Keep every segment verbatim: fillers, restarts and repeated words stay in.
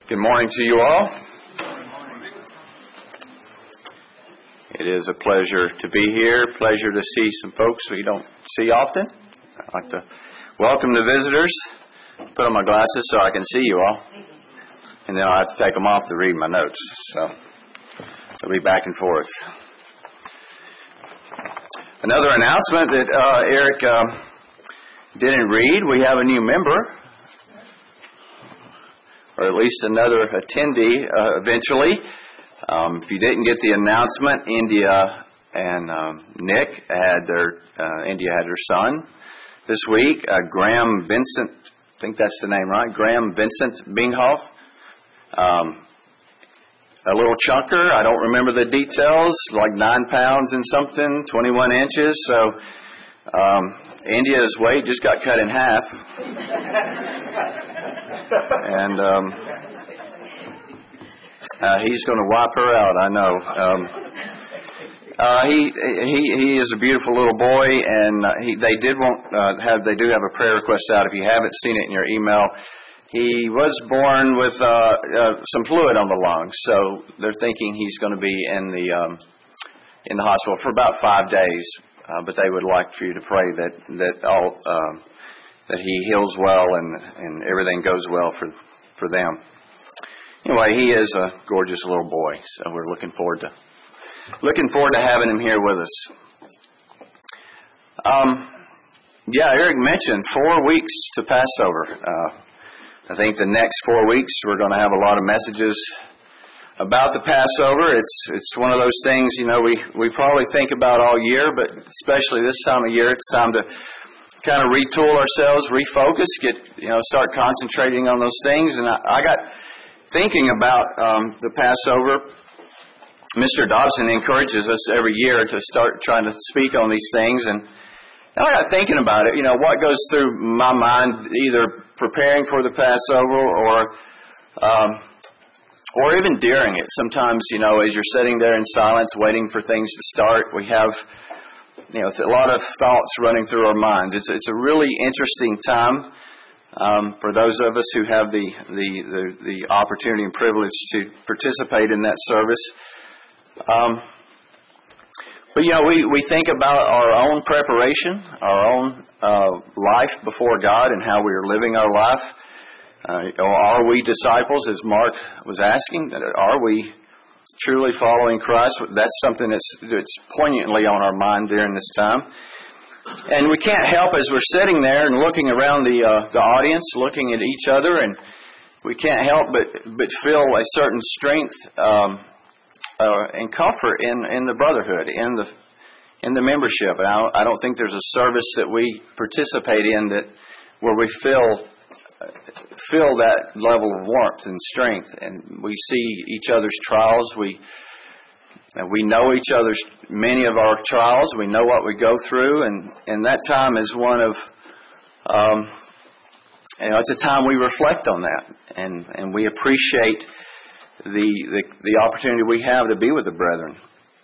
Good morning to you all. It is a pleasure to be here, pleasure to see some folks we don't see often. I'd like to welcome the visitors, put on my glasses so I can see you all, and then I'll have to take them off to read my notes, so I'll be back and forth. Another announcement that uh, Eric uh, didn't read, we have a new member, or at least another attendee uh, eventually. Um, if you didn't get the announcement, India and um, Nick had their, uh, India had her son this week, uh, Graham Vincent, I think that's the name, right? Graham Vincent Binghoff. Um, a little chunker, I don't remember the details, like nine pounds and something, twenty-one inches, so um, India's weight just got cut in half. And um, uh, he's going to wipe her out, I know. Um, uh, he he he is a beautiful little boy, and uh, he they did want uh, have they do have a prayer request out. If you haven't seen it in your email, he was born with uh, uh, some fluid on the lungs, so they're thinking he's going to be in the um, in the hospital for about five days. Uh, but they would like for you to pray that that all um, that he heals well and and everything goes well for for them. Anyway, he is a gorgeous little boy, so we're looking forward to looking forward to having him here with us. Um, yeah, Eric mentioned four weeks to Passover. Uh, I think the next four weeks we're going to have a lot of messages about the Passover. It's it's one of those things, you know, we, we probably think about all year, but especially this time of year, it's time to kind of retool ourselves, refocus, get, you know, start concentrating on those things. And I, I got thinking about um, the Passover. Mister Dobson encourages us every year to start trying to speak on these things. And I got thinking about it, you know, what goes through my mind, either preparing for the Passover or um, Or even during it. Sometimes, you know, as you're sitting there in silence waiting for things to start, we have, you know, a lot of thoughts running through our minds. It's it's a really interesting time um, for those of us who have the, the, the, the opportunity and privilege to participate in that service. Um, but, you know, we, we think about our own preparation, our own uh, life before God and how we are living our life. Uh, are we disciples, as Mark was asking? Are we truly following Christ? That's something that's, that's poignantly on our mind during this time. And we can't help as we're sitting there and looking around the uh, the audience, looking at each other, and we can't help but, but feel a certain strength um, uh, and comfort in, in the brotherhood, in the in the membership. And I don't, I don't think there's a service that we participate in that where we feel feel that level of warmth and strength, and we see each other's trials. We we know each other's many of our trials. We know what we go through, and, and that time is one of um, you know, it's a time we reflect on that, and, and we appreciate the, the the opportunity we have to be with the brethren.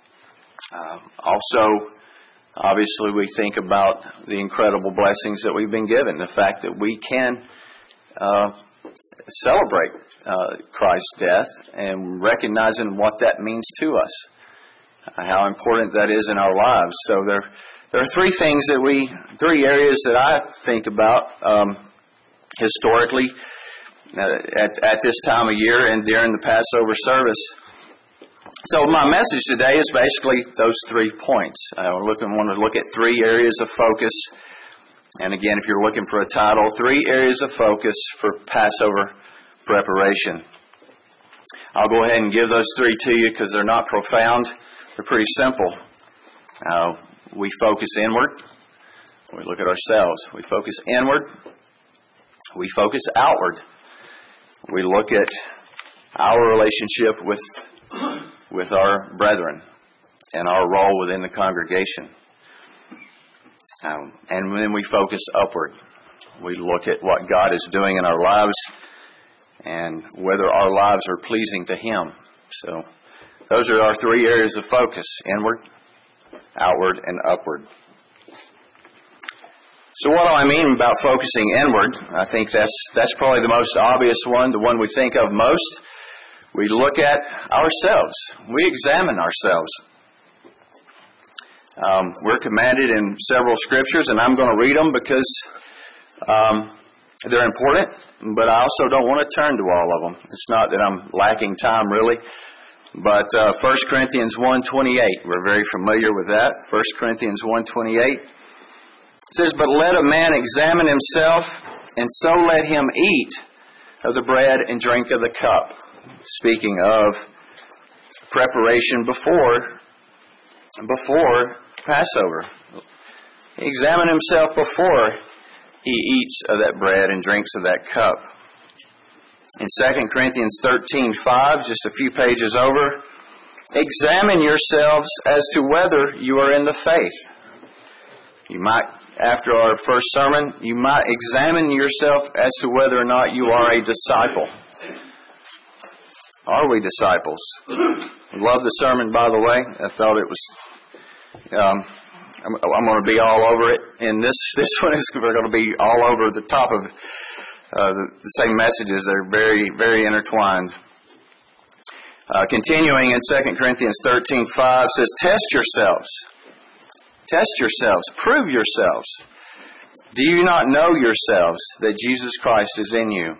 Uh, also, obviously, we think about the incredible blessings that we've been given. The fact that we can Uh, celebrate uh, Christ's death and recognizing what that means to us, uh, how important that is in our lives. So there, there are three things that we, three areas that I think about um, historically uh, at, at this time of year and during the Passover service. So my message today is basically those three points. I look and want to look at three areas of focus. And again, if you're looking for a title, three areas of focus for Passover preparation. I'll go ahead and give those three to you because they're not profound. They're pretty simple. Uh, we focus inward. We look at ourselves. We focus inward. We focus outward. We look at our relationship with, with our brethren and our role within the congregation. Um, and then we focus upward. We look at what God is doing in our lives and whether our lives are pleasing to Him. So those are our three areas of focus: inward, outward, and upward. So what do I mean about focusing inward? I think that's that's probably the most obvious one, the one we think of most. We look at ourselves. We examine ourselves. Um, we're commanded in several scriptures, and I'm going to read them because um, they're important, but I also don't want to turn to all of them. It's not that I'm lacking time, really. But uh, First Corinthians one twenty-eight, we're very familiar with that. First Corinthians one twenty-eight says, "But let a man examine himself, and so let him eat of the bread and drink of the cup." Speaking of preparation before before Passover. Examine himself before he eats of that bread and drinks of that cup. In Second Corinthians thirteen five, just a few pages over, "Examine yourselves as to whether you are in the faith." You might, after our first sermon, you might examine yourself as to whether or not you are a disciple. Are we disciples? Love the sermon, by the way. I thought it was, um, I'm, I'm going to be all over it. And this, this one is we're going to be all over the top of uh, the, the same messages. They're very, very intertwined. Uh, continuing in Second Corinthians thirteen five says, "Test yourselves. Test yourselves. Prove yourselves. Do you not know yourselves that Jesus Christ is in you?"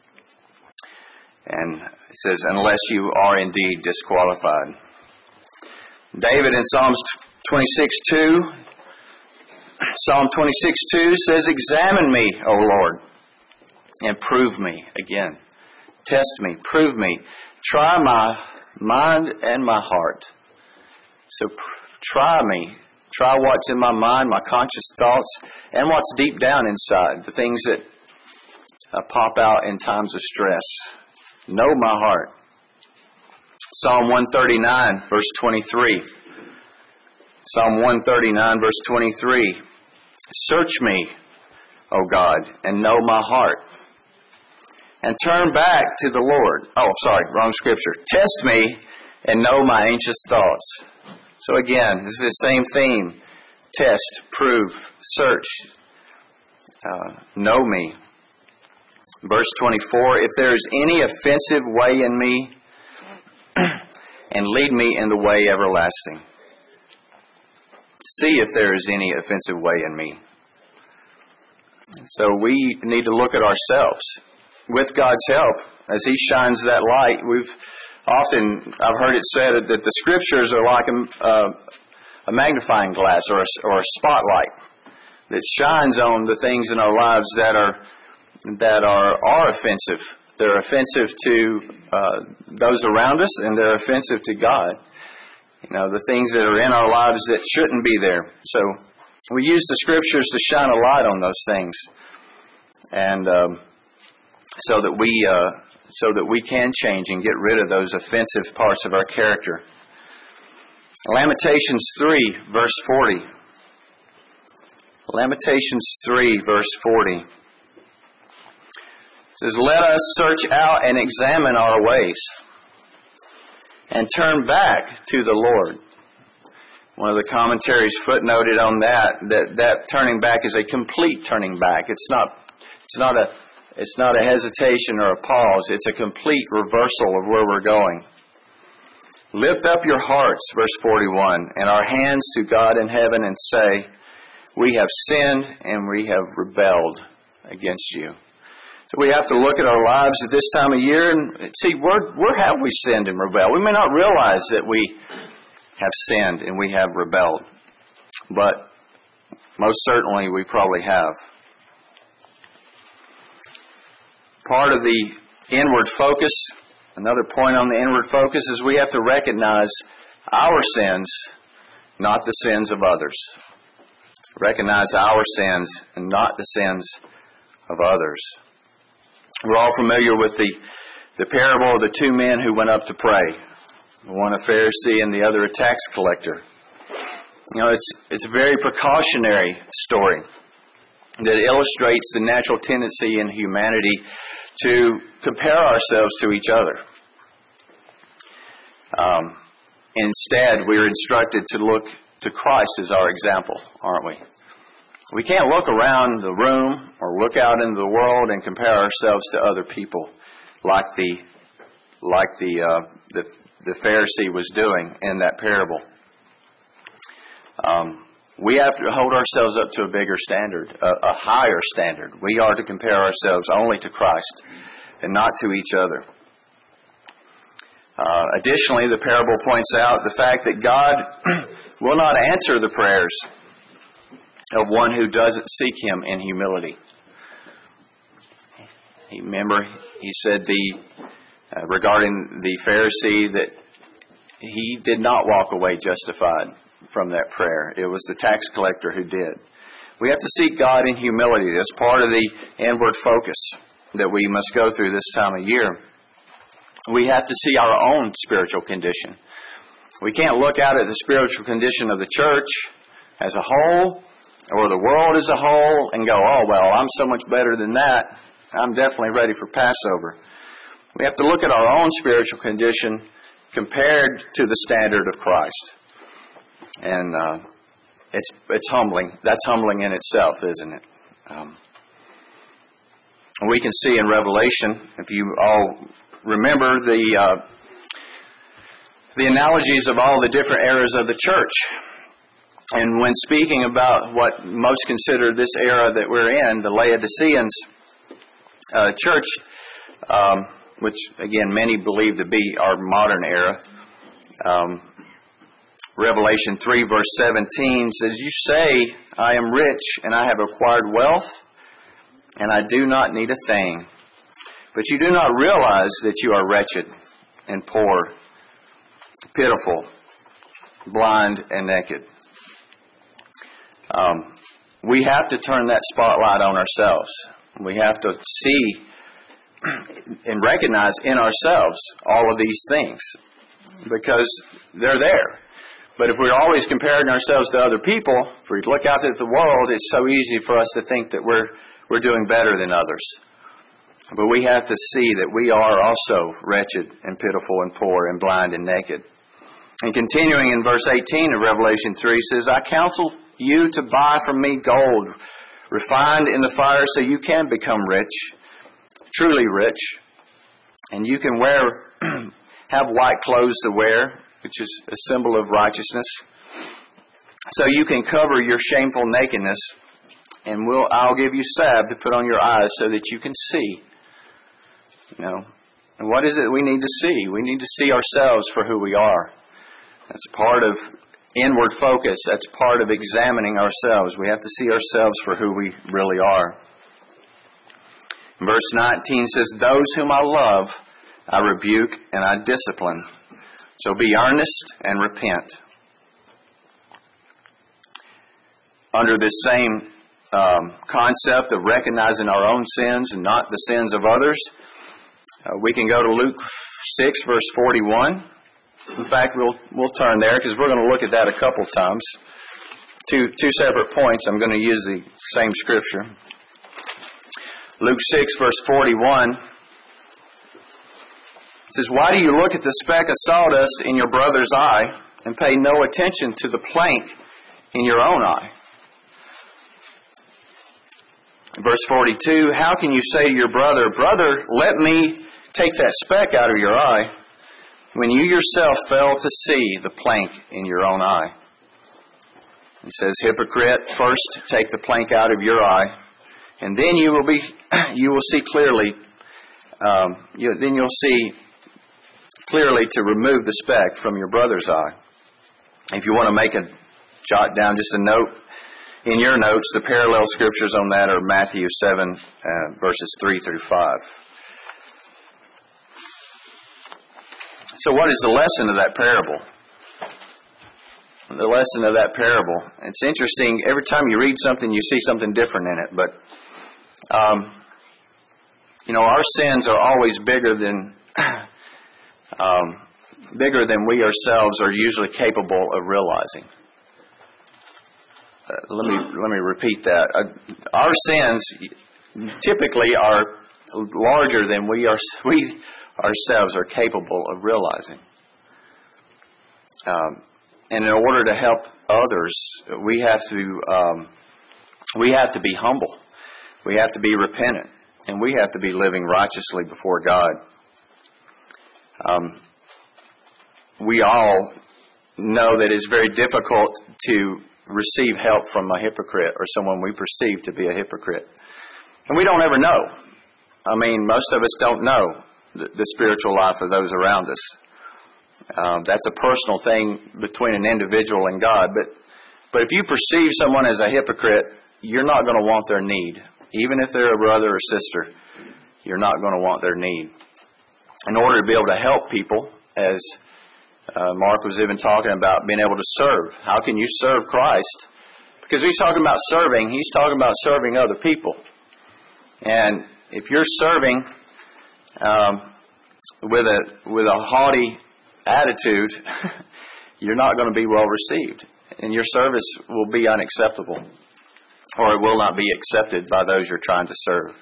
And it says, "Unless you are indeed disqualified." David in Psalms twenty-six two, Psalm twenty-six two says, "Examine me, O Lord, and prove me." Again, test me, prove me. Try my mind and my heart. So pr- try me. Try what's in my mind, my conscious thoughts, and what's deep down inside, the things that uh, pop out in times of stress. Know my heart. Psalm one thirty-nine, verse twenty-three. Psalm one thirty-nine, verse twenty-three. "Search me, O God, and know my heart. And turn back to the Lord." Oh, sorry, wrong scripture. "Test me and know my anxious thoughts." So again, this is the same theme. Test, prove, search, uh, know me. Verse twenty-four, "If there is any offensive way in me, and lead me in the way everlasting." See if there is any offensive way in me. So we need to look at ourselves. With God's help, as He shines that light, we've often, I've heard it said that the Scriptures are like a, uh, a magnifying glass or a, or a spotlight that shines on the things in our lives that are that are, are offensive. They're offensive to uh, those around us, and they're offensive to God. You know, the things that are in our lives that shouldn't be there. So we use the Scriptures to shine a light on those things, and um, so that we uh, so that we can change and get rid of those offensive parts of our character. Lamentations three, verse forty. Lamentations three, verse forty. It says, "Let us search out and examine our ways, and turn back to the Lord." One of the commentaries footnoted on that, that that turning back is a complete turning back. It's not, it's not a, it's not a hesitation or a pause. It's a complete reversal of where we're going. "Lift up your hearts," verse forty-one, "and our hands to God in heaven, and say, we have sinned and we have rebelled against you." So we have to look at our lives at this time of year and see, where, where have we sinned and rebelled? We may not realize that we have sinned and we have rebelled, but most certainly we probably have. Part of the inward focus, another point on the inward focus, is we have to recognize our sins, not the sins of others. Recognize our sins and not the sins of others. We're all familiar with the, the parable of the two men who went up to pray. One a Pharisee and the other a tax collector. You know, it's it's a very precautionary story that illustrates the natural tendency in humanity to compare ourselves to each other. Um, instead, we're instructed to look to Christ as our example, aren't we? We can't look around the room or look out into the world and compare ourselves to other people like the like the uh, the, the Pharisee was doing in that parable. Um, we have to hold ourselves up to a bigger standard, a, a higher standard. We are to compare ourselves only to Christ and not to each other. Uh, additionally, the parable points out the fact that God will not answer the prayers of one who doesn't seek Him in humility. Remember, he said the uh, regarding the Pharisee that he did not walk away justified from that prayer. It was the tax collector who did. We have to seek God in humility. That's part of the inward focus that we must go through this time of year. We have to see our own spiritual condition. We can't look out at the spiritual condition of the church as a whole or the world as a whole and go, oh, well, I'm so much better than that. I'm definitely ready for Passover. We have to look at our own spiritual condition compared to the standard of Christ. And uh, it's it's humbling. That's humbling in itself, isn't it? Um, we can see in Revelation, if you all remember the uh, the analogies of all the different eras of the church. And when speaking about what most consider this era that we're in, the Laodiceans uh, church, um, which again many believe to be our modern era, um, Revelation three verse seventeen says, "You say, I am rich and I have acquired wealth and I do not need a thing. But you do not realize that you are wretched and poor, pitiful, blind, and naked." Um, we have to turn that spotlight on ourselves. We have to see and recognize in ourselves all of these things because they're there. But if we're always comparing ourselves to other people, if we look out at the world, it's so easy for us to think that we're we're doing better than others. But we have to see that we are also wretched and pitiful and poor and blind and naked. And continuing in verse eighteen of Revelation three says, "I counsel you to buy from me gold, refined in the fire, so you can become rich, truly rich, and you can wear, have white clothes to wear, which is a symbol of righteousness, so you can cover your shameful nakedness, and we'll, I'll give you salve to put on your eyes so that you can see." You know, and what is it we need to see? We need to see ourselves for who we are. That's part of inward focus. That's part of examining ourselves. We have to see ourselves for who we really are. Verse nineteen says, "Those whom I love, I rebuke and I discipline. So be earnest and repent." Under this same um, concept of recognizing our own sins and not the sins of others, uh, we can go to Luke six, verse forty-one. In fact, we'll we'll turn there because we're going to look at that a couple times. Two two separate points. I'm going to use the same scripture. Luke six, verse forty-one. It says, "Why do you look at the speck of sawdust in your brother's eye and pay no attention to the plank in your own eye?" Verse forty-two, "How can you say to your brother, 'Brother, let me take that speck out of your eye,' when you yourself fail to see the plank in your own eye?" He says, "Hypocrite, first take the plank out of your eye, and then you will be, you will see clearly. Um, you, then you'll see clearly to remove the speck from your brother's eye." If you want to make a jot down, just a note in your notes, the parallel scriptures on that are Matthew seven, uh, verses three through five. So what is the lesson of that parable? The lesson of that parable. It's interesting. Every time you read something, you see something different in it. But, um, you know, our sins are always bigger than um, bigger than we ourselves are usually capable of realizing. Uh, let me let me repeat that. Uh, our sins typically are larger than we are we ourselves are capable of realizing. Um, and in order to help others, we have to um, We have to be humble. We have to be repentant. And we have to be living righteously before God. Um, we all know that it's very difficult to receive help from a hypocrite or someone we perceive to be a hypocrite. And we don't ever know. I mean, most of us don't know the, the spiritual life of those around us. Um, that's a personal thing between an individual and God. But, but if you perceive someone as a hypocrite, you're not going to want their need. Even if they're a brother or sister, you're not going to want their need. In order to be able to help people, as uh, Mark was even talking about, being able to serve. How can you serve Christ? Because he's talking about serving, he's talking about serving other people. And if you're serving um, with a with a haughty attitude, you're not going to be well received. And your service will be unacceptable. Or it will not be accepted by those you're trying to serve.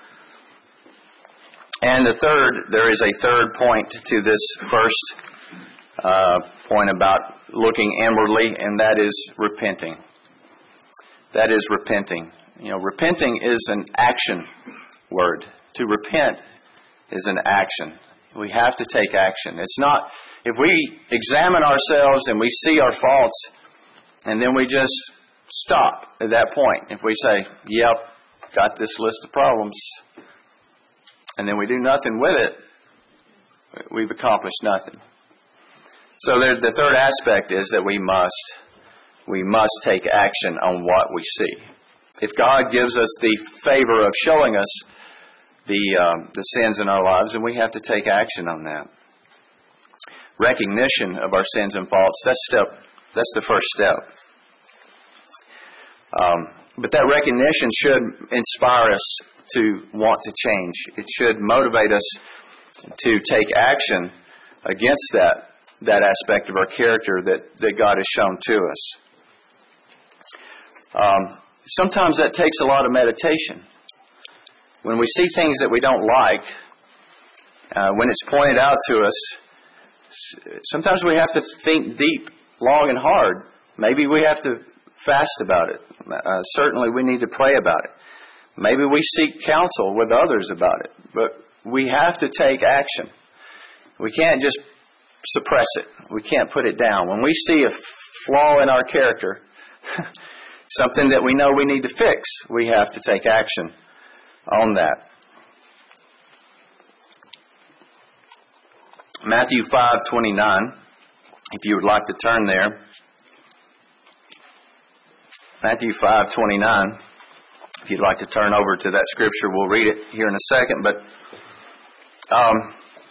And the third, there is a third point to this first uh, point about looking inwardly, and that is repenting. That is repenting. You know, repenting is an action word. To repent is an action. We have to take action. It's not, if we examine ourselves and we see our faults, and then we just stop at that point. If we say, yep, got this list of problems, and then we do nothing with it, we've accomplished nothing. So there, the third aspect is that we must, we must take action on what we see. If God gives us the favor of showing us the um, the sins in our lives, then we have to take action on that. Recognition of our sins and faults, that's step, that's the first step. Um, but that recognition should inspire us to want to change. It should motivate us to take action against that that aspect of our character that, that God has shown to us. Um, sometimes that takes a lot of meditation. When we see things that we don't like, uh, when it's pointed out to us, sometimes we have to think deep, long, and hard. Maybe we have to fast about it. Uh, certainly we need to pray about it. Maybe we seek counsel with others about it. But we have to take action. We can't just suppress it. We can't put it down. When we see a flaw in our character, something that we know we need to fix, we have to take action on that. Matthew five twenty-nine, if you would like to turn there. Matthew five twenty-nine. If you'd like to turn over to that scripture, we'll read it here in a second. But um,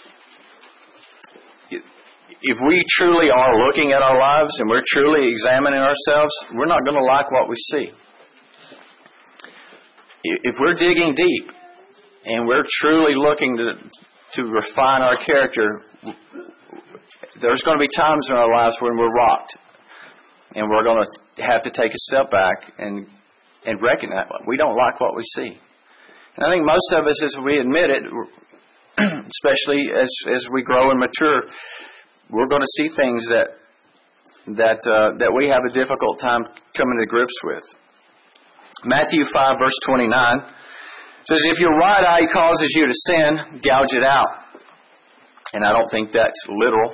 if we truly are looking at our lives and we're truly examining ourselves, we're not going to like what we see. If we're digging deep and we're truly looking to to refine our character, there's going to be times in our lives when we're rocked. And we're going to have to take a step back and and recognize we don't like what we see. And I think most of us, as we admit it, especially as as we grow and mature, we're going to see things that that uh, that we have a difficult time coming to grips with. Matthew five verse twenty-nine says, "If your right eye causes you to sin, gouge it out." And I don't think that's literal.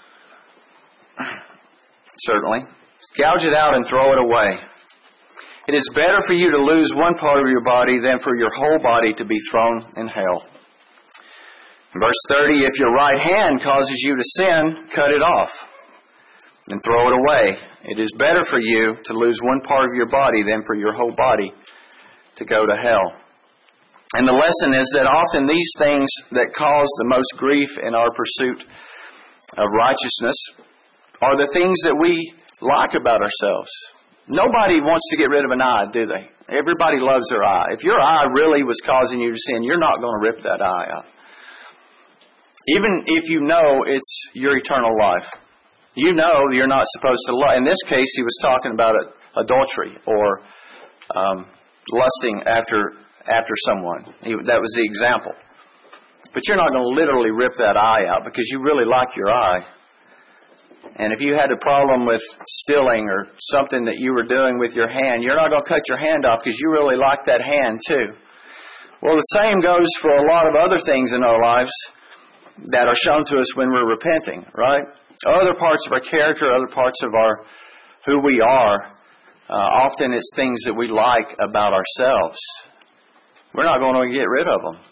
Certainly. Gouge it out and throw it away. It is better for you to lose one part of your body than for your whole body to be thrown in hell. Verse thirty, "If your right hand causes you to sin, cut it off and throw it away. It is better for you to lose one part of your body than for your whole body to go to hell." And the lesson is that often these things that cause the most grief in our pursuit of righteousness are the things that we like about ourselves. Nobody wants to get rid of an eye, do they? Everybody loves their eye. If your eye really was causing you to sin, you're not going to rip that eye out. Even if you know it's your eternal life. You know you're not supposed to lie. In this case, he was talking about adultery or um, lusting after after someone. He, that was the example. But you're not going to literally rip that eye out because you really like your eye. And if you had a problem with stealing or something that you were doing with your hand, you're not going to cut your hand off because you really like that hand too. Well, the same goes for a lot of other things in our lives that are shown to us when we're repenting, right? Other parts of our character, other parts of our who we are, uh, often it's things that we like about ourselves. We're not going to get rid of them.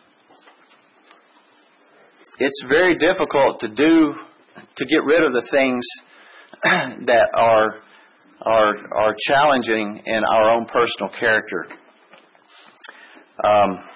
It's very difficult to do to get rid of the things that are are are challenging in our own personal character. Um,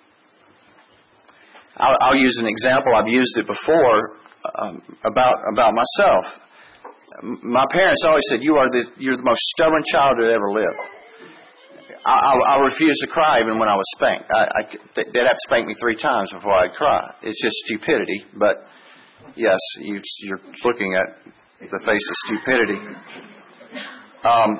I'll, I'll use an example. I've used it before um, about about myself. My parents always said, "You are the you're the most stubborn child that ever lived." I, I, I refused to cry even when I was spanked. I, I, they'd have to spank me three times before I'd cry. It's just stupidity, but yes, you, you're looking at the face of stupidity. Um,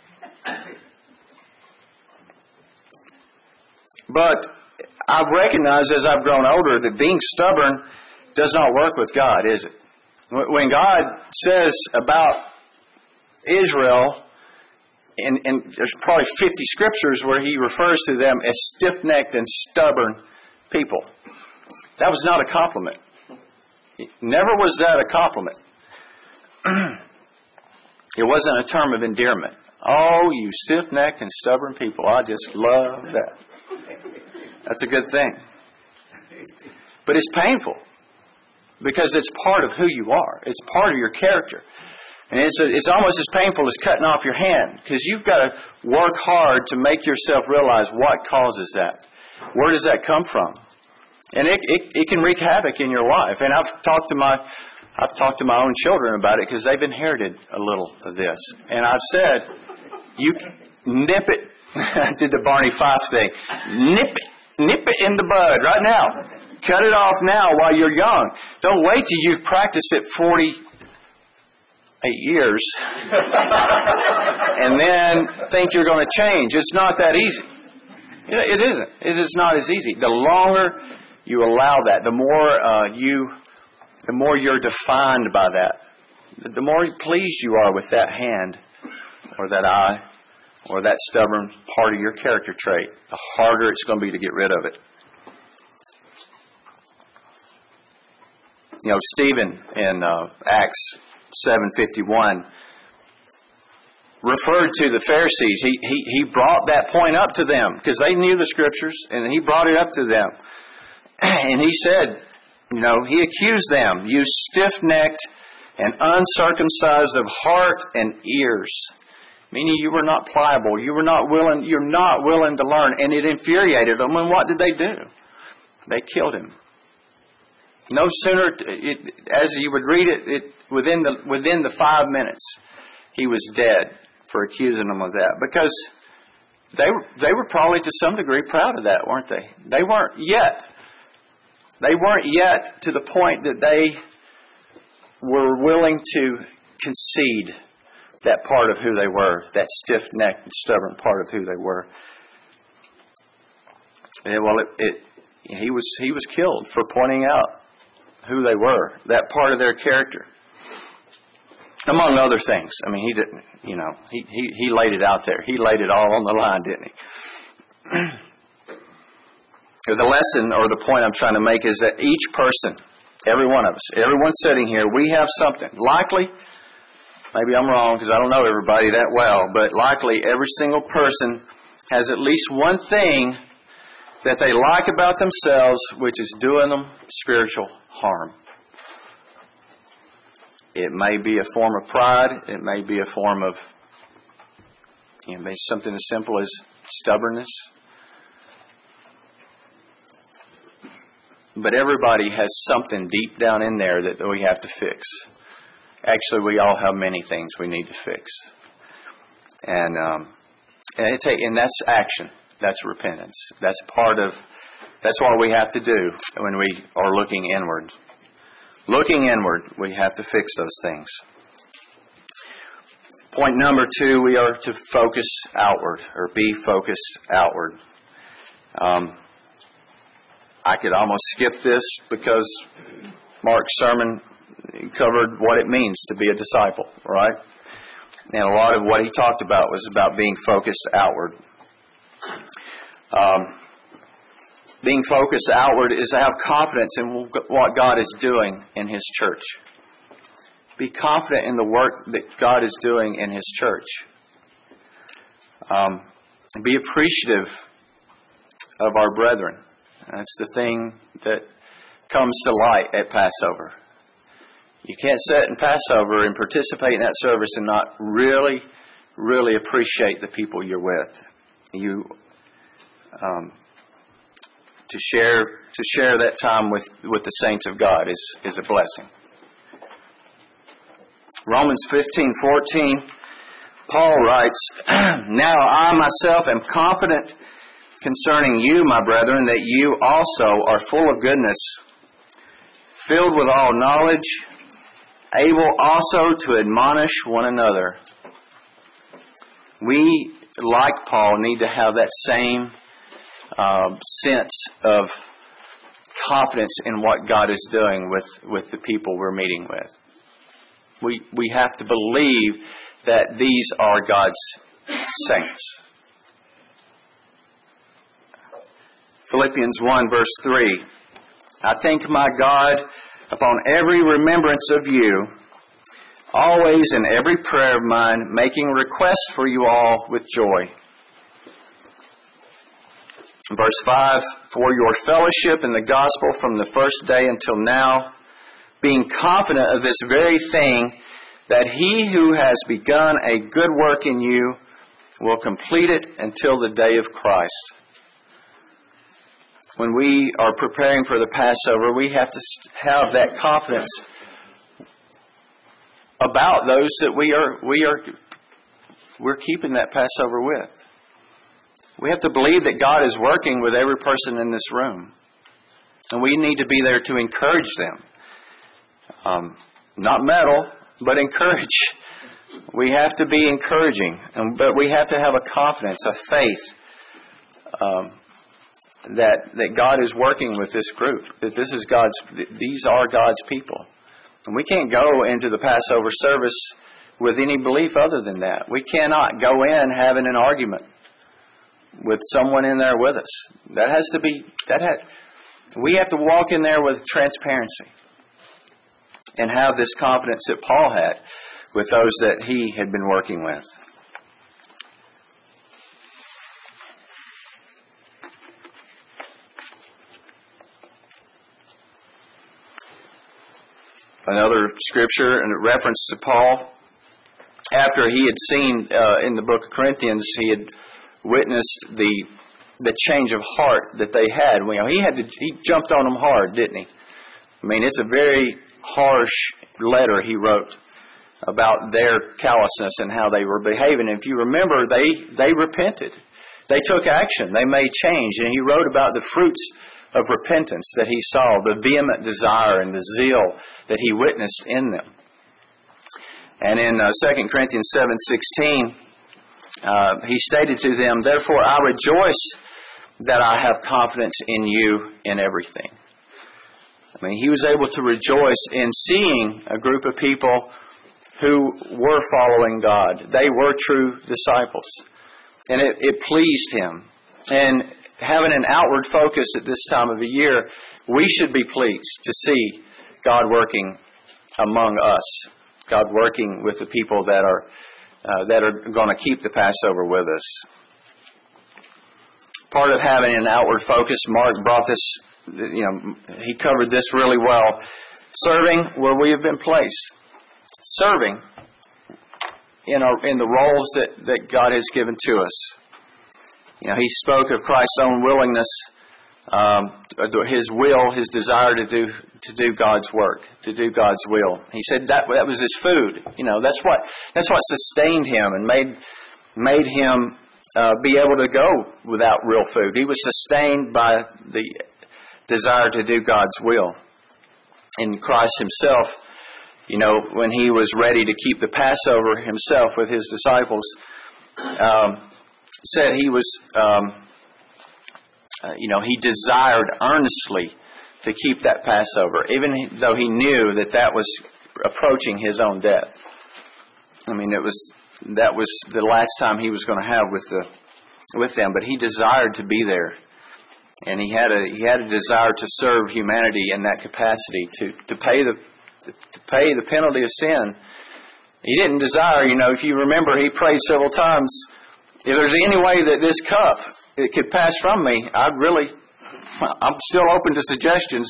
but I've recognized as I've grown older that being stubborn does not work with God, is it? When God says about Israel, and, and there's probably fifty scriptures where He refers to them as stiff-necked and stubborn people. That was not a compliment. Never was that a compliment. It wasn't a term of endearment. Oh, you stiff-necked and stubborn people. I just love that. That's a good thing. But it's painful because it's part of who you are. It's part of your character. And it's, a, it's almost as painful as cutting off your hand because you've got to work hard to make yourself realize what causes that. Where does that come from? And it, it, it can wreak havoc in your life. And I've talked to my I've talked to my own children about it because they've inherited a little of this. And I've said, you nip it. I did the Barney Fife thing. Nip it. Nip it in the bud right now. Cut it off now while you're young. Don't wait till you've practiced it forty-eight years and then think you're going to change. It's not that easy. It isn't. It is not as easy. The longer you allow that, the more uh, you, the more you're defined by that. The more pleased you are with that hand or that eye or that stubborn part of your character trait, the harder it's going to be to get rid of it. You know, Stephen in uh, Acts seven fifty-one referred to the Pharisees. He, he, he brought that point up to them because they knew the Scriptures, and he brought it up to them. And he said, you know, he accused them, you stiff-necked and uncircumcised of heart and ears. Meaning you were not pliable. You were not willing, you're not willing to learn. And it infuriated them. And what did they do? They killed him. No sooner, it, as you would read it, it within the within the five minutes, he was dead for accusing them of that. Because they were, they were probably to some degree proud of that, weren't they? They weren't yet. They weren't yet to the point that they were willing to concede that part of who they were, that stiff-necked and stubborn part of who they were. And well, it, it, he was he was killed for pointing out who they were, that part of their character, among other things. I mean, he didn't, you know, he he, he laid it out there. He laid it all on the line, didn't he? The lesson or the point I'm trying to make is that each person, every one of us, everyone sitting here, we have something. Likely, maybe I'm wrong because I don't know everybody that well, but likely every single person has at least one thing that they like about themselves, which is doing them spiritual harm. It may be a form of pride. It may be a form of, you know, maybe something as simple as stubbornness. But everybody has something deep down in there that we have to fix. Actually, we all have many things we need to fix. And um, and, it's a, and that's action. That's repentance. That's part of, that's what we have to do when we are looking inward. Looking inward, we have to fix those things. Point number two, we are to focus outward, or be focused outward. Um, I could almost skip this because Mark's sermon he covered what it means to be a disciple, right? And a lot of what he talked about was about being focused outward. Um, being focused outward is to have confidence in what God is doing in His church. Be confident in the work that God is doing in His church. Um, be appreciative of our brethren. That's the thing that comes to light at Passover. You can't sit in Passover and participate in that service and not really, really appreciate the people you're with. You um, to share to share that time with, with the saints of God is, is a blessing. Romans fifteen fourteen, Paul writes, "Now I myself am confident concerning you, my brethren, that you also are full of goodness, filled with all knowledge, able also to admonish one another." We, like Paul, need to have that same uh, sense of confidence in what God is doing with, with the people we're meeting with. We we have to believe that these are God's saints. Philippians one verse three, "I thank my God upon every remembrance of you, always in every prayer of mine, making request for you all with joy." Verse five, "For your fellowship in the gospel from the first day until now, being confident of this very thing, that he who has begun a good work in you will complete it until the day of Christ." When we are preparing for the Passover, we have to have that confidence about those that we are we are we're keeping that Passover with. We have to believe that God is working with every person in this room, and we need to be there to encourage them. Um, not meddle, but encourage. We have to be encouraging, and, but we have to have a confidence, a faith um, that that God is working with this group. That this is God's. These are God's people, and we can't go into the Passover service with any belief other than that. We cannot go in having an argument with someone in there with us. That has to be. That had. We have to walk in there with transparency and have this confidence that Paul had with those that he had been working with. Another scripture and a reference to Paul, after he had seen uh, in the book of Corinthians, he had witnessed the the change of heart that they had. You know, he had to, he jumped on them hard, didn't he? I mean, it's a very harsh letter he wrote about their callousness and how they were behaving. If you remember, they they repented. They took action. They made change. And he wrote about the fruits of repentance that he saw, the vehement desire and the zeal that he witnessed in them. And in uh, Second Corinthians seven sixteen, uh, he stated to them, "Therefore I rejoice that I have confidence in you in everything." I mean, he was able to rejoice in seeing a group of people who were following God. They were true disciples. And it, it pleased him. And having an outward focus at this time of the year, we should be pleased to see God working among us. God working with the people that are uh, that are going to keep the Passover with us. Part of having an outward focus, Mark brought this, you know, he covered this really well. Serving where we have been placed. Serving in our in the roles that, that God has given to us. You know, he spoke of Christ's own willingness, um, his will, his desire to do to do God's work, to do God's will. He said that that was his food. You know, that's what that's what sustained him and made made him uh, be able to go without real food. He was sustained by the desire to do God's will. And Christ himself, you know, when he was ready to keep the Passover himself with his disciples, um, said he was, um, uh, you know, he desired earnestly to keep that Passover, even though he knew that that was approaching his own death. I mean, it was that was the last time he was going to have with the with them, but he desired to be there, and he had a he had a desire to serve humanity in that capacity, to to pay the to pay the penalty of sin. He didn't desire, you know, if you remember, he prayed several times, if there's any way that this cup it could pass from me, I'd really, I'm still open to suggestions.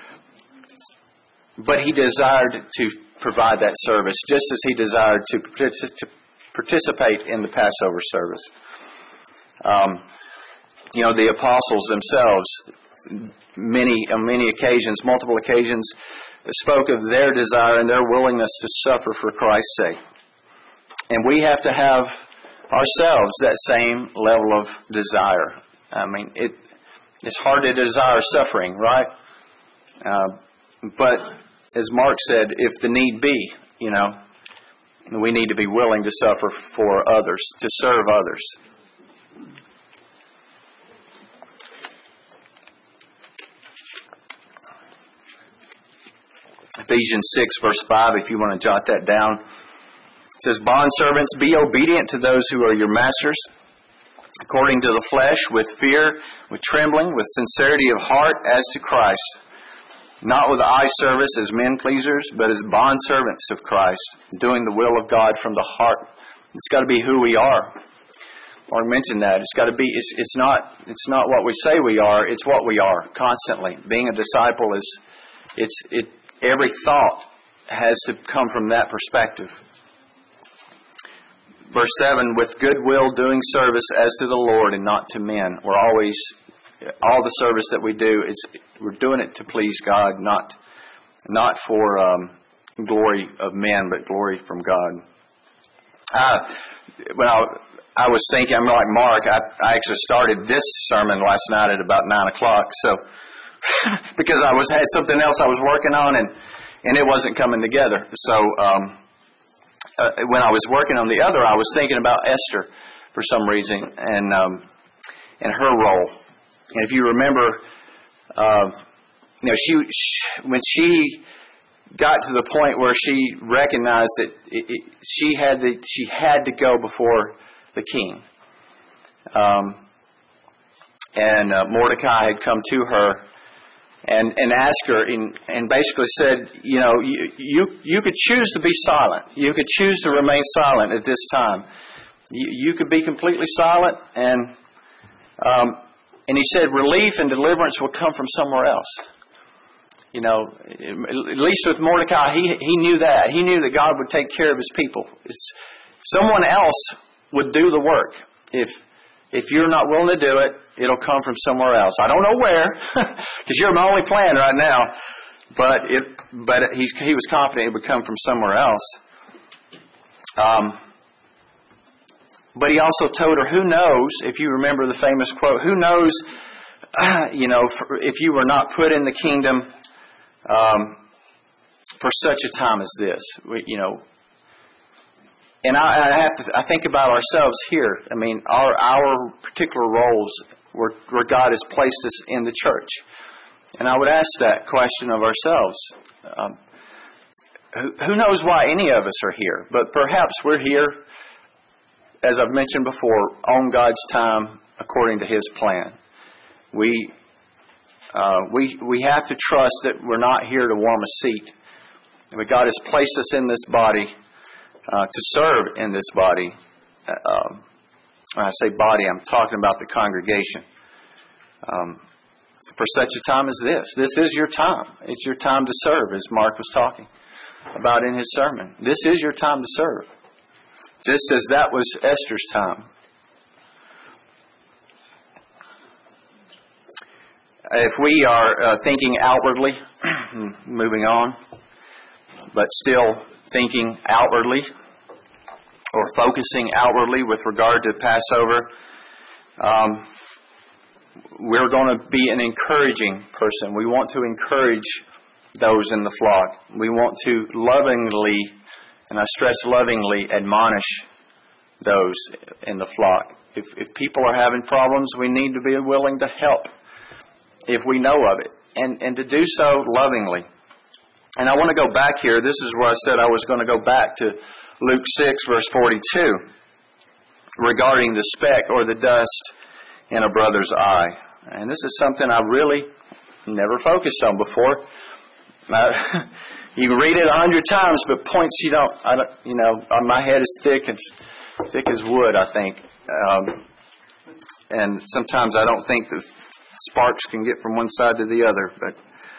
But he desired to provide that service, just as he desired to, to participate in the Passover service. Um, you know, the apostles themselves, many on many occasions, multiple occasions, spoke of their desire and their willingness to suffer for Christ's sake. And we have to have ourselves that same level of desire. I mean, it it's hard to desire suffering, right? Uh, but as Mark said, if the need be, you know, we need to be willing to suffer for others, to serve others. Ephesians six, verse five, if you want to jot that down. It says, "Bondservants, be obedient to those who are your masters, according to the flesh, with fear, with trembling, with sincerity of heart, as to Christ. Not with eye service as men pleasers, but as bondservants of Christ, doing the will of God from the heart." It's got to be who we are. Mark mentioned that. It's got to be, it's, it's not it's not what we say we are, it's what we are constantly. Being a disciple is, it's it. Every thought has to come from that perspective. Verse seven, "With good will doing service as to the Lord and not to men." We're always, all the service that we do, it's we're doing it to please God, not not for um, glory of men, but glory from God. Uh, when I I was thinking, I'm like Mark, I, I actually started this sermon last night at about nine o'clock, so because I was had something else I was working on, and and it wasn't coming together. So um, uh, when I was working on the other, I was thinking about Esther for some reason, and um, and her role. And if you remember, uh, you know, she, she when she got to the point where she recognized that it, it, she had the, she had to go before the king, um, and uh, Mordecai had come to her and and asked her and, and basically said, you know, you, you you could choose to be silent, you could choose to remain silent at this time. You, you could be completely silent, and um, and he said relief and deliverance will come from somewhere else. You know, at least with Mordecai, he he knew that. He knew that God would take care of his people. It's, someone else would do the work. If if you're not willing to do it, it'll come from somewhere else. I don't know where, because you're my only plan right now. But it but he he was confident it would come from somewhere else. Um, but he also told her, who knows, if you remember the famous quote, who knows, you know, if you were not put in the kingdom Um, for such a time as this, we, you know, and I, I have to. I think about ourselves here. I mean, our our particular roles where, where God has placed us in the church, and I would ask that question of ourselves. Um, who, who knows why any of us are here? But perhaps we're here, as I've mentioned before, on God's time, according to His plan. We. Uh, we we have to trust that we're not here to warm a seat. But God has placed us in this body uh, to serve in this body. Uh, when I say body, I'm talking about the congregation. Um, for such a time as this. This is your time. It's your time to serve, as Mark was talking about in his sermon. This is your time to serve. Just as that was Esther's time. If we are uh, thinking outwardly, moving on, but still thinking outwardly or focusing outwardly with regard to Passover, um, we're going to be an encouraging person. We want to encourage those in the flock. We want to lovingly, and I stress lovingly, admonish those in the flock. If, if people are having problems, we need to be willing to help if we know of it, and, and to do so lovingly. And I want to go back here. This is where I said I was going to go back to Luke six, verse forty-two, regarding the speck or the dust in a brother's eye. And this is something I really never focused on before. Uh, you can read it a hundred times, but points you don't, I don't, you know, my head is thick and thick as wood, I think. Um, and sometimes I don't think the sparks can get from one side to the other. But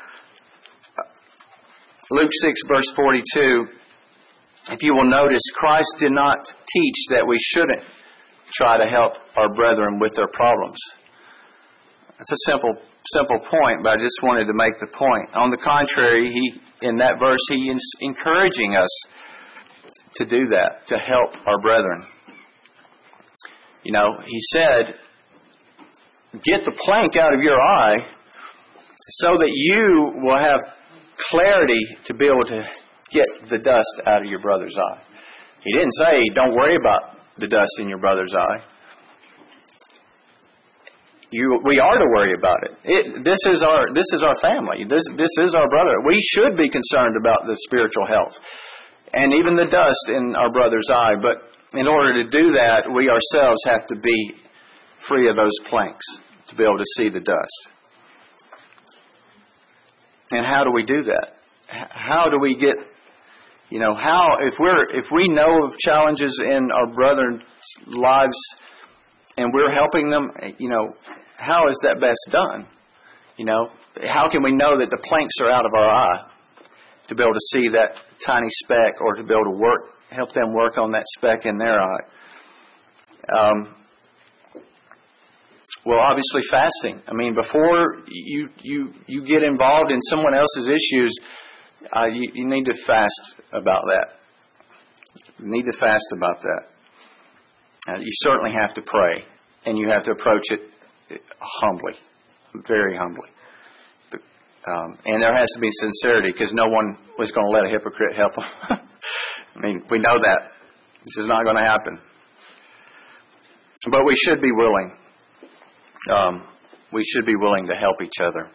Luke six, verse forty-two, if you will notice, Christ did not teach that we shouldn't try to help our brethren with their problems. It's a simple, simple point, but I just wanted to make the point. On the contrary, he, in that verse, he is encouraging us to do that, to help our brethren. You know, he said, get the plank out of your eye so that you will have clarity to be able to get the dust out of your brother's eye. He didn't say, don't worry about the dust in your brother's eye. You, we are to worry about it. it. This is our this is our family. This this is our brother. We should be concerned about the spiritual health and even the dust in our brother's eye. But in order to do that, we ourselves have to be free of those planks to be able to see the dust. And how do we do that? How do we get, you know, how if we're if we know of challenges in our brother's lives and we're helping them, you know, how is that best done? You know, how can we know that the planks are out of our eye to be able to see that tiny speck, or to be able to work, help them work on that speck in their eye? Um, well, obviously fasting. I mean, before you you you get involved in someone else's issues, uh, you, you need to fast about that. You need to fast about that. Uh, you certainly have to pray, and you have to approach it humbly, very humbly. Um, and there has to be sincerity, because no one was going to let a hypocrite help them. I mean, we know that. This is not going to happen. But we should be willing. Um, we should be willing to help each other.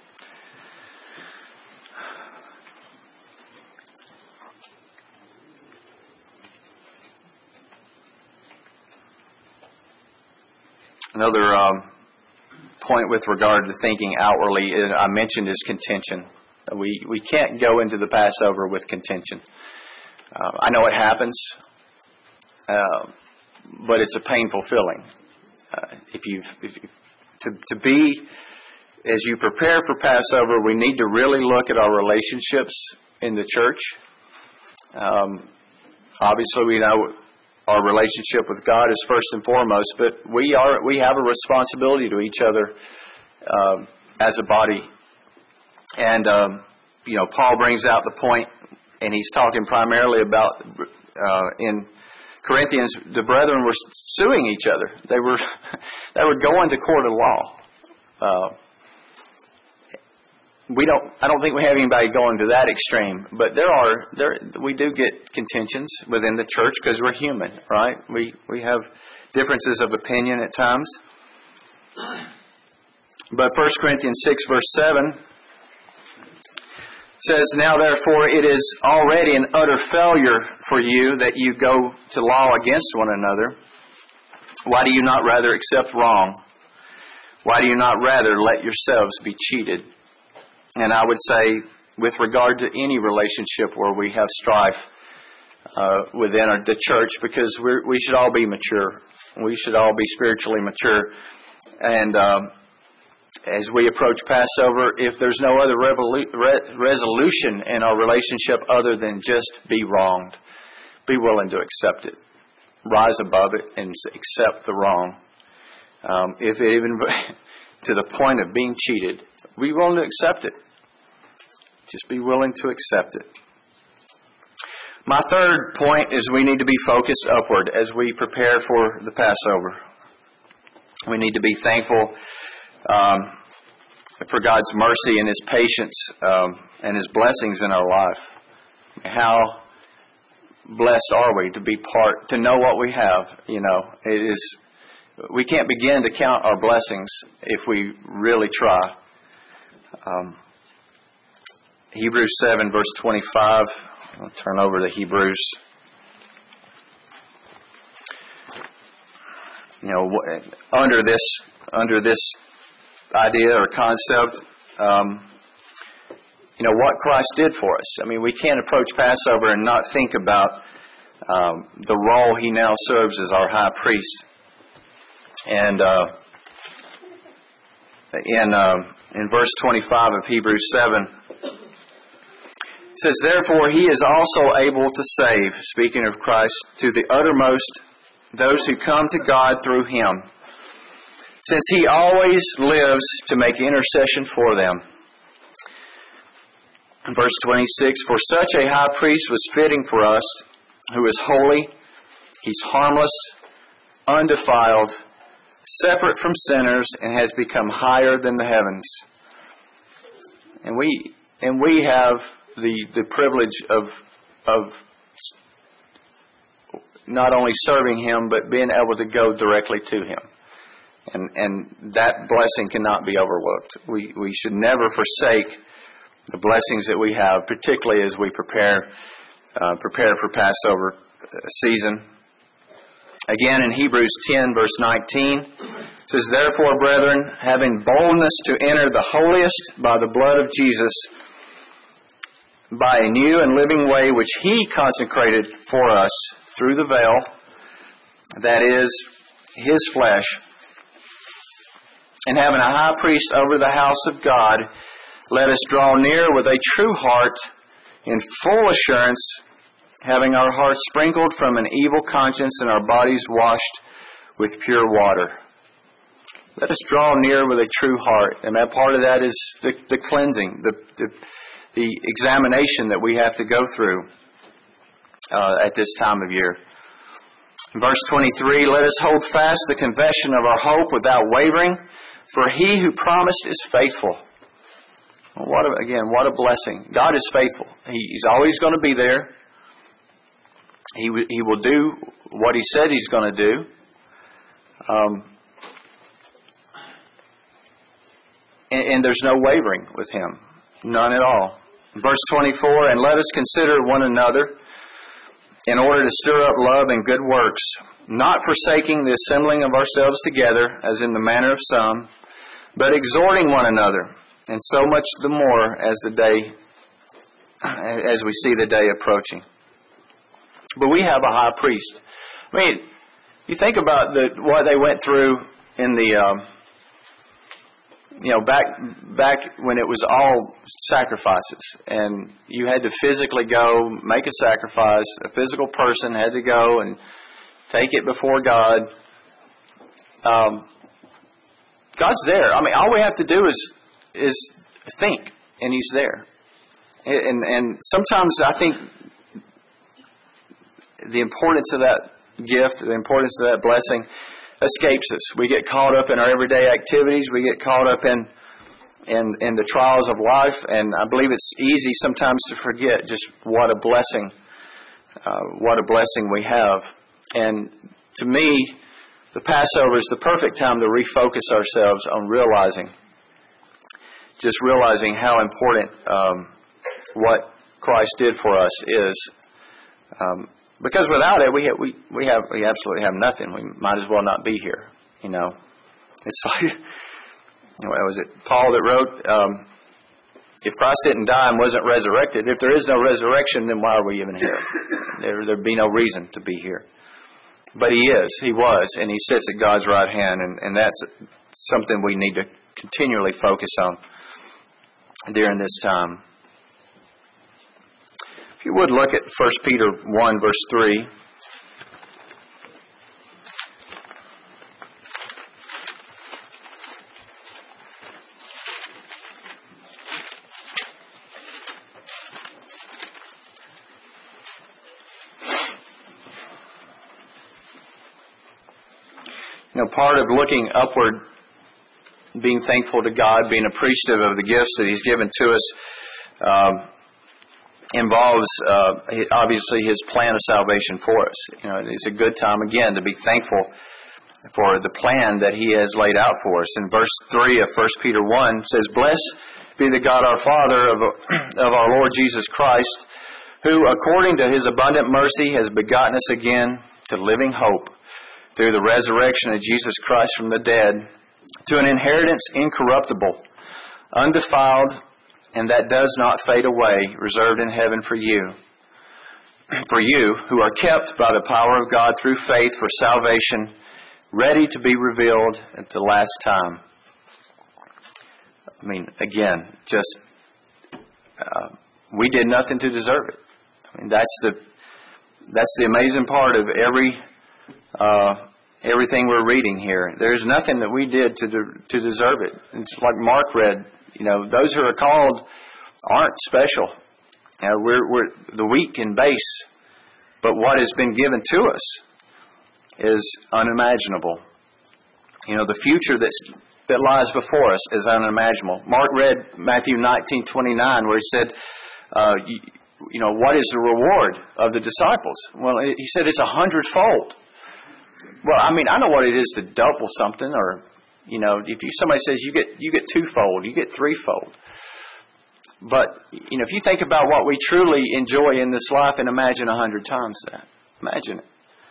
Another um, point with regard to thinking outwardly, I mentioned, is contention. We we can't go into the Passover with contention. Uh, I know it happens, uh, but it's a painful feeling. Uh, if you if, if, to to be as you prepare for Passover, we need to really look at our relationships in the church. Um, obviously, we know our relationship with God is first and foremost, but we are we have a responsibility to each other uh, as a body. And um, you know, Paul brings out the point, and he's talking primarily about uh, in Corinthians, the brethren were suing each other. They were they were going to court of law. Uh, we don't. I don't think we have anybody going to that extreme, but there are there we do get contentions within the church because we're human, right? We we have differences of opinion at times. But First Corinthians six verse seven says, "Now therefore it is already an utter failure for you that you go to law against one another. Why do you not rather accept wrong? Why do you not rather let yourselves be cheated?" And I would say, with regard to any relationship where we have strife uh, within our, the church, because we're, we should all be mature. We should all be spiritually mature. And um, as we approach Passover, if there's no other revolu- re- resolution in our relationship other than just be wronged, be willing to accept it. Rise above it and accept the wrong. Um, if it even to the point of being cheated, be willing to accept it. Just be willing to accept it. My third point is we need to be focused upward as we prepare for the Passover. We need to be thankful um, for God's mercy and His patience um, and His blessings in our life. How blessed are we to be part, to know what we have. You know, it is. We can't begin to count our blessings if we really try. Um, Hebrews seven, verse twenty-five. I'll turn over to Hebrews. You know, under this under this idea or concept, um, you know, what Christ did for us. I mean, we can't approach Passover and not think about um, the role He now serves as our high priest. And uh, in uh, in verse twenty-five of Hebrews seven, it says, "Therefore He is also able to save," speaking of Christ, "to the uttermost those who come to God through Him, since He always lives to make intercession for them." In verse twenty-six, "For such a high priest was fitting for us, who is holy, He's harmless, undefiled, separate from sinners, and has become higher than the heavens." And we and we have the the privilege of of not only serving Him, but being able to go directly to Him. And and that blessing cannot be overlooked. We we should never forsake the blessings that we have, particularly as we prepare uh, prepare for Passover season. Again, in Hebrews ten, verse nineteen, it says, "Therefore, brethren, having boldness to enter the holiest by the blood of Jesus, by a new and living way which He consecrated for us through the veil, that is, His flesh, and having a high priest over the house of God, let us draw near with a true heart in full assurance, having our hearts sprinkled from an evil conscience and our bodies washed with pure water." Let us draw near with a true heart. And that part of that is the, the cleansing, the, the the examination that we have to go through uh, at this time of year. In verse twenty-three, "Let us hold fast the confession of our hope without wavering, for He who promised is faithful." Well, what a, again, what a blessing. God is faithful. He, he's always going to be there. He, he will do what He said He's going to do. Um, and, and there's no wavering with Him. None at all. Verse twenty-four, "And let us consider one another in order to stir up love and good works, not forsaking the assembling of ourselves together, as in the manner of some, but exhorting one another, and so much the more as the day, as we see the day approaching." But we have a high priest. I mean, you think about the what they went through in the, um, you know, back back when it was all sacrifices, and you had to physically go make a sacrifice. A physical person had to go and take it before God. Um, God's there. I mean, all we have to do is is think, and He's there. And and sometimes I think the importance of that gift, the importance of that blessing, escapes us. We get caught up in our everyday activities. We get caught up in in in the trials of life, and I believe it's easy sometimes to forget just what a blessing, uh, what a blessing we have. And to me, the Passover is the perfect time to refocus ourselves on realizing, just realizing how important um, what Christ did for us is. Um, Because without it, we have, we we have we absolutely have nothing. We might as well not be here. You know, it's like, what was it Paul that wrote? Um, if Christ didn't die and wasn't resurrected, if there is no resurrection, then why are we even here? There there'd be no reason to be here. But He is, He was, and He sits at God's right hand, and, and that's something we need to continually focus on during this time. If you would look at First Peter one, verse three. You know, part of looking upward, being thankful to God, being appreciative of the gifts that He's given to us, um, involves uh, obviously His plan of salvation for us. You know, it's a good time again to be thankful for the plan that He has laid out for us. In verse three of First Peter one says, "Bless be the God our Father of, of our Lord Jesus Christ, who according to His abundant mercy has begotten us again to living hope through the resurrection of Jesus Christ from the dead, to an inheritance incorruptible, undefiled, and that does not fade away, reserved in heaven for you. For you, who are kept by the power of God through faith for salvation, ready to be revealed at the last time. I mean, again, just, uh, we did nothing to deserve it. I mean, that's the, that's the amazing part of every, uh, everything we're reading here. There's nothing that we did to, de- to deserve it. It's like Mark read, you know, those who are called aren't special. Uh, we're, we're the weak and base, but what has been given to us is unimaginable. You know, the future that's, that lies before us is unimaginable. Mark read Matthew nineteen twenty-nine, where he said, uh, you, you know, what is the reward of the disciples? Well, he said it's a hundredfold. Well, I mean, I know what it is to double something, or, you know, if you, somebody says you get you get twofold, you get threefold. But, you know, if you think about what we truly enjoy in this life and imagine a hundred times that. Imagine it.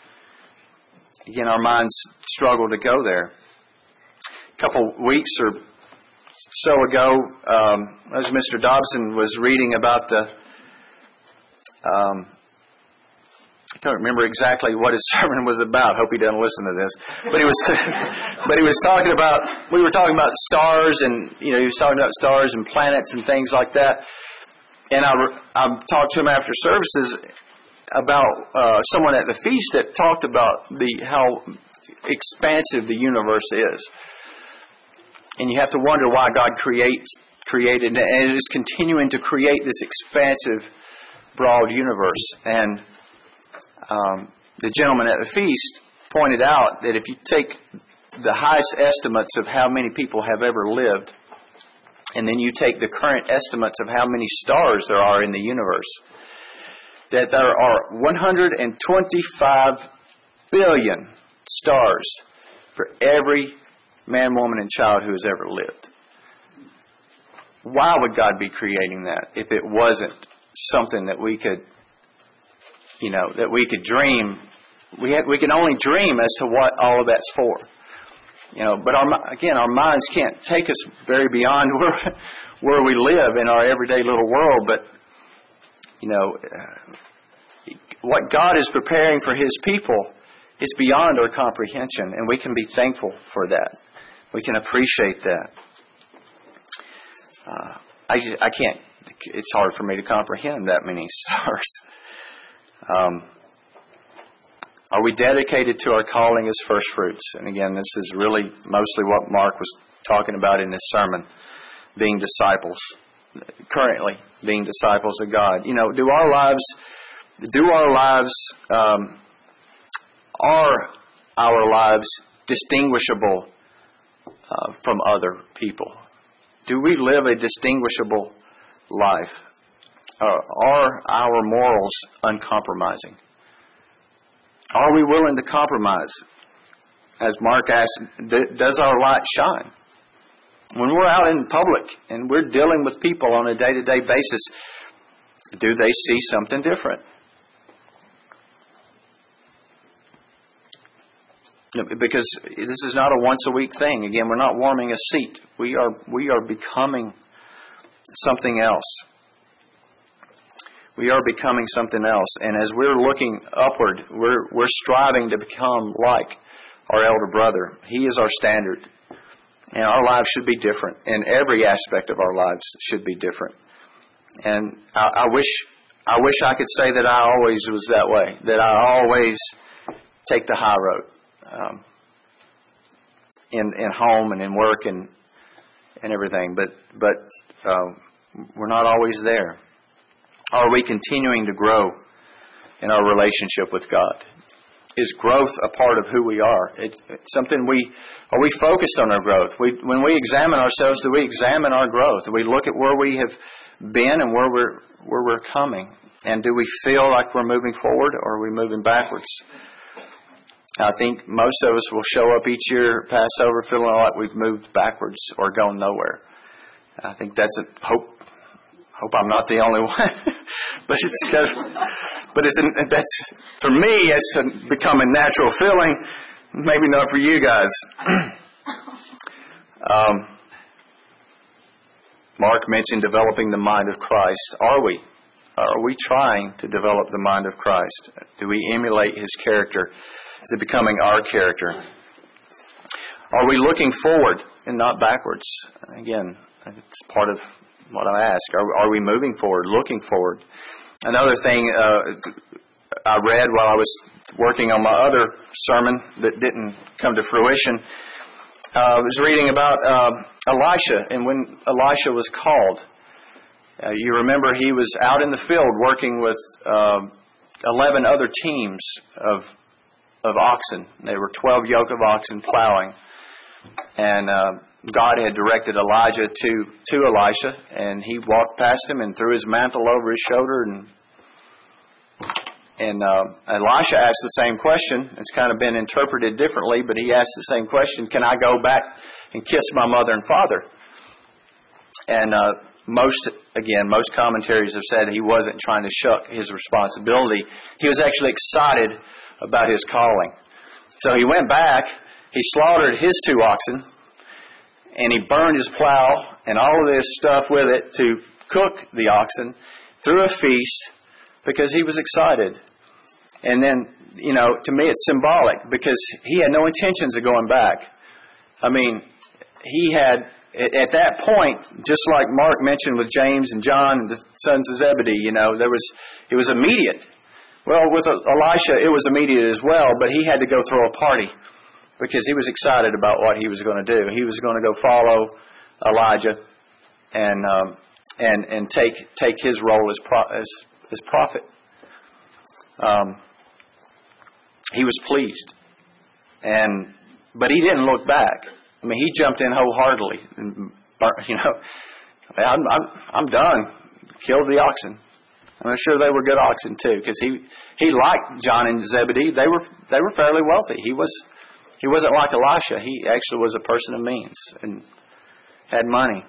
Again, our minds struggle to go there. A couple weeks or so ago, um, as Mister Dobson was reading about the, um, I don't remember exactly what his sermon was about. Hope he doesn't listen to this. But he was, but he was talking about. We were talking about stars, and you know, he was talking about stars and planets and things like that. And I, I talked to him after services about uh, someone at the feast that talked about the how expansive the universe is, and you have to wonder why God creates created and it is continuing to create this expansive, broad universe. And Um, the gentleman at the feast pointed out that if you take the highest estimates of how many people have ever lived, and then you take the current estimates of how many stars there are in the universe, that there are one hundred twenty-five billion stars for every man, woman, and child who has ever lived. Why would God be creating that if it wasn't something that we could You know, that we could dream. We had, we can only dream as to what all of that's for. You know, but our, again, our minds can't take us very beyond where where we live in our everyday little world. But, you know, what God is preparing for His people is beyond our comprehension, and we can be thankful for that. We can appreciate that. Uh, I, I can't, it's hard for me to comprehend that many stars. Um, are we dedicated to our calling as first fruits? And again, this is really mostly what Mark was talking about in his sermon, being disciples, currently being disciples of God. You know, do our lives, do our lives, um, are our lives distinguishable uh, from other people? Do we live a distinguishable life? Uh, are our morals uncompromising? Are we willing to compromise? As Mark asked, does our light shine? When we're out in public and we're dealing with people on a day-to-day basis, do they see something different? Because this is not a once-a-week thing. Again, we're not warming a seat. We are we are becoming something else. We are becoming something else. And as we're looking upward, we're we're striving to become like our elder brother. He is our standard. And our lives should be different. And every aspect of our lives should be different. And I, I wish I wish I could say that I always was that way. That I always take the high road. Um, in in home and in work and and everything. But but uh, we're not always there. Are we continuing to grow in our relationship with God? Is growth a part of who we are? It's something we, are we focused on our growth? We, when we examine ourselves, do we examine our growth? Do we look at where we have been and where we're, where we're coming? And do we feel like we're moving forward, or are we moving backwards? I think most of us will show up each year, Passover, feeling like we've moved backwards or gone nowhere. I think that's a hope. Hope I'm not the only one, but it's kind of, but it's an, that's for me. It's a, become a natural feeling. Maybe not for you guys. um, Mark mentioned developing the mind of Christ. Are we? Are we trying to develop the mind of Christ? Do we emulate His character? Is it becoming our character? Are we looking forward and not backwards? Again, it's part of what I ask. Are, are we moving forward, looking forward? Another thing uh, I read while I was working on my other sermon that didn't come to fruition, uh, I was reading about uh, Elisha, and when Elisha was called, uh, you remember he was out in the field working with uh, eleven other teams of of oxen. There were twelve yoke of oxen plowing, and uh, God had directed Elijah to, to Elisha, and he walked past him and threw his mantle over his shoulder, and and uh, Elisha asked the same question. It's kind of been interpreted differently, but he asked the same question: can I go back and kiss my mother and father? And uh, most, again, most commentaries have said he wasn't trying to shuck his responsibility. He was actually excited about his calling. So he went back, he slaughtered his two oxen, and he burned his plow and all of this stuff with it to cook the oxen, threw a feast because he was excited. And then, you know, to me it's symbolic because he had no intentions of going back. I mean, he had, at that point, just like Mark mentioned with James and John, the sons of Zebedee, you know, there was, it was immediate. Well, with Elisha, it was immediate as well, but he had to go throw a party because he was excited about what he was going to do. He was going to go follow Elijah and um, and and take take his role as pro- as, as prophet. Um, he was pleased, and but he didn't look back. I mean, he jumped in wholeheartedly, and, you know, I'm I'm I'm done. Killed the oxen. I'm sure they were good oxen too, because he he liked John and Zebedee. They were they were fairly wealthy. He was he wasn't like Elisha. He actually was a person of means and had money.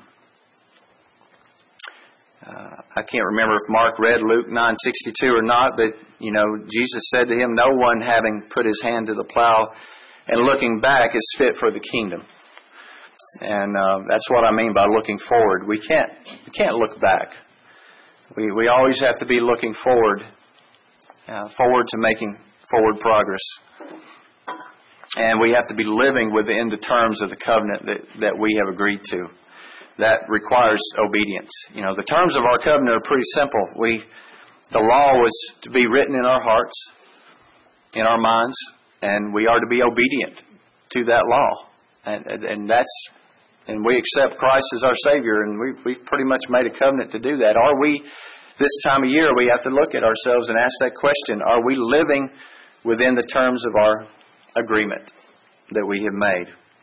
Uh, I can't remember if Mark read Luke nine sixty-two or not, but you know, Jesus said to him, "No one having put his hand to the plow and looking back is fit for the kingdom." And uh, that's what I mean by looking forward. We can't we can't look back. We we always have to be looking forward, uh, forward to making forward progress. And we have to be living within the terms of the covenant that, that we have agreed to. That requires obedience. You know, the terms of our covenant are pretty simple. We, the law was to be written in our hearts, in our minds, and we are to be obedient to that law. And, and, and that's, and we accept Christ as our Savior, and we, we've pretty much made a covenant to do that. Are we, this time of year, we have to look at ourselves and ask that question: are we living within the terms of our agreement that we have made?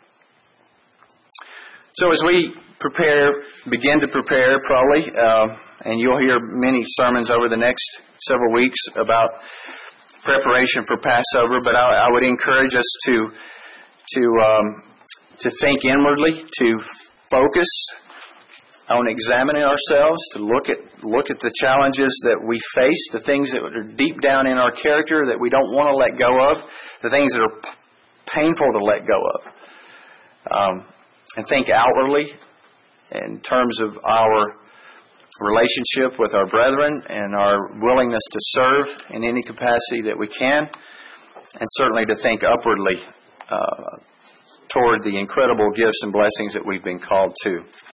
So as we prepare, begin to prepare probably, uh, and you'll hear many sermons over the next several weeks about preparation for Passover, but I, I would encourage us to to um, to think inwardly, to focus on examining ourselves, to look at look at the challenges that we face, the things that are deep down in our character that we don't want to let go of, the things that are p- painful to let go of, um, and think outwardly in terms of our relationship with our brethren and our willingness to serve in any capacity that we can, and certainly to think upwardly uh, toward the incredible gifts and blessings that we've been called to.